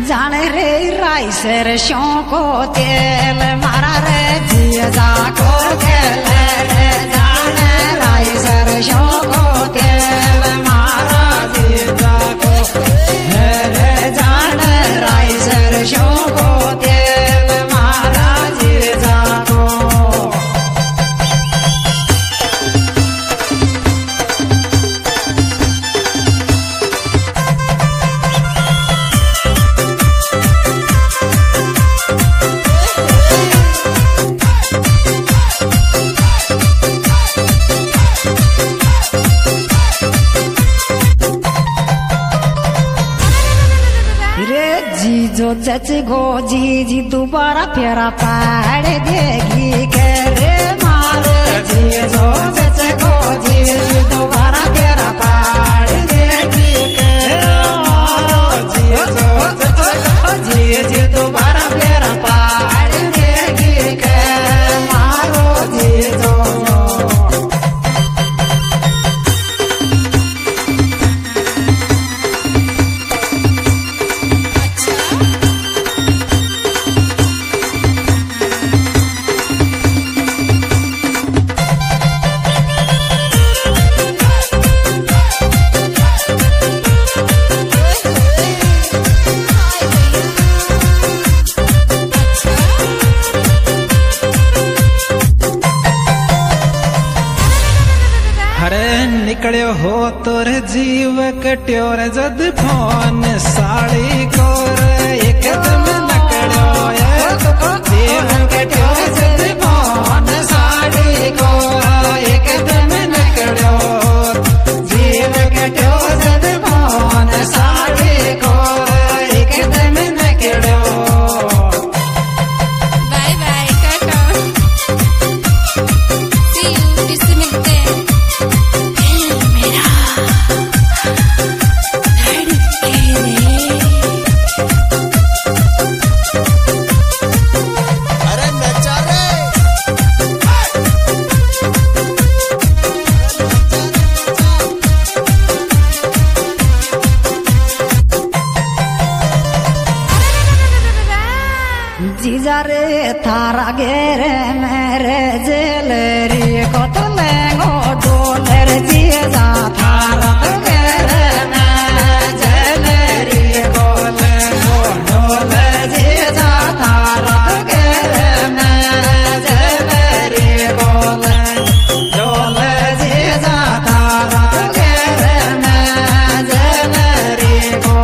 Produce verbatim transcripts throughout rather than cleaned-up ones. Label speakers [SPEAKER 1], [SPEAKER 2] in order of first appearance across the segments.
[SPEAKER 1] जाने रे राई सरसों को तेल मारा रे जिया को खेल रे जाने राई सरसों को तेल मारा जिया को रे जाने राई सरसों को तेल मारा जिया को जीजो चची गो जीजी दोबारा फेरा पाड़ देगी के रे मारे जीजो चची गो जीजी दोबारा फेरा पाड़ देगी के मारो जीजो चची गो जीजी दोबारा फेरा पाड़ देगी के मारो जीजो निकड़ो हो तोर जीव कट्यो रे जद फोन साड़ी को एकदम नकड़ो जीव कट्यो रे जद फोन साड़ी को एकदम नकड़ो जीव कट्यो जद फोन साड़ी को एकदम नकड़ो
[SPEAKER 2] bye bye tata see you फिर से मिलते हैं
[SPEAKER 1] जीजा रे थारा गेरे मेरे जेलरी को तो लेंगो डोलर जीजा थारा गेरे मेरे जेलरी को लेंगो डोलर जीजा थारा गेरे मेरे जेलरी को लेंगो डोलर जीजा थारा गेरे मेरे जेलरी को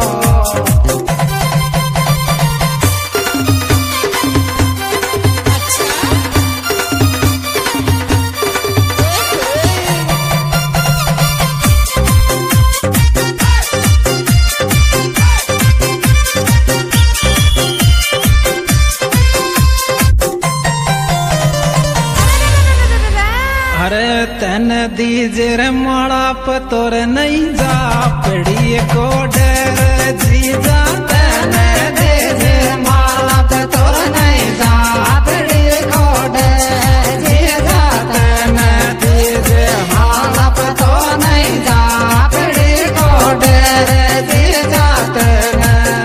[SPEAKER 3] अरे तन दीजे रे माड़ा पतोर नहीं जा पड़ी को डर जीजा
[SPEAKER 1] तन दीजे माड़ा पतोर नहीं जा पड़ी को डर जीजा तन दीजे माड़ा पतोर नहीं जा पड़ी को डर जीजा तन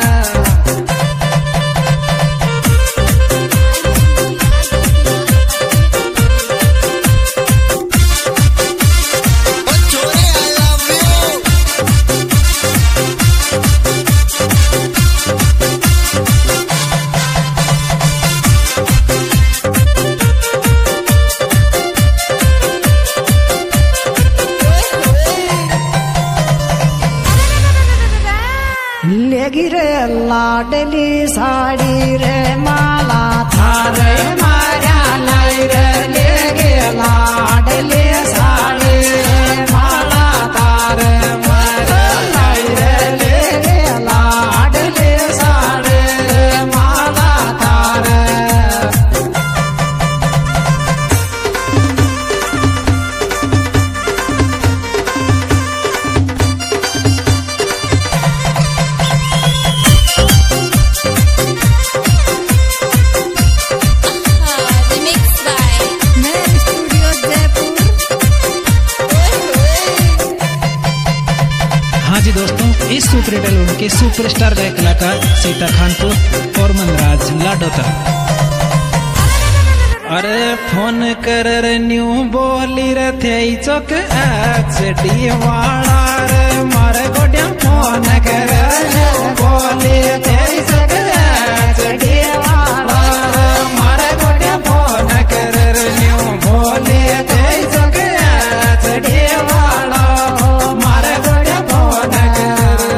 [SPEAKER 1] लेगी रे लाडली साड़ी रे माला थारे मारा लाई रे लेगी लाडली साड़ी रे माला थारे मारा लाई रे लेगी लाडली साड़ी रे माला थारे
[SPEAKER 3] के सुपरस्टार गायक कलाकार सीता खानपुर और मनराज लाडोता। अरे फोन कर रे न्यू बोली रे थे चौक एच डी वाला रे मारे गोडिया फोन कर रे बोली थे चौक एच डी वाला रे मारे गोडिया फोन कर रे न्यू बोली थे चौक एच डी वाला मारे गोडिया फोन कर।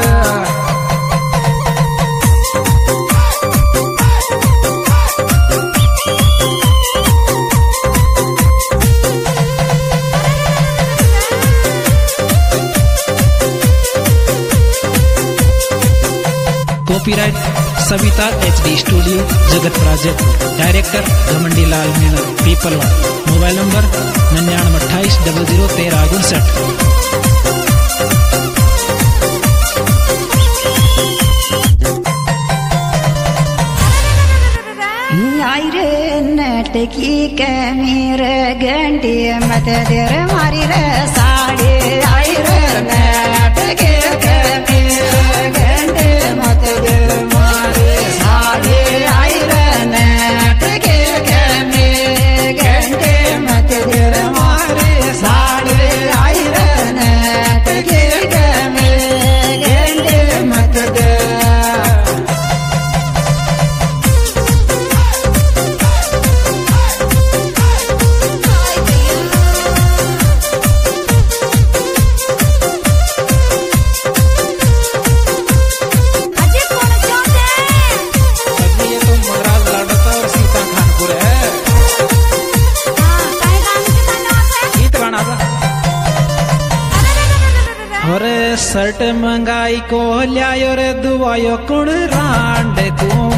[SPEAKER 3] Copyright Savita H D studio Jagat project. Director Ghamandi Lal Meena Peepalwa. Mobile number निन्यानवे अट्ठाईस डबल जीरो तेरह उनसठ।
[SPEAKER 1] आई रे नट की कैमीर घंटी मत देर मारी रे साड़ी। आई रे नट की कैमीर घंटी मत देर मारी साड़ी। आई रे नट की कैमीर घंटी मत देर मारी साड़ी। आई रे नट की कैमीर घंटी मत देर।
[SPEAKER 3] और शर्ट मंगाई को लियायो रे दुआयो कुण रांड को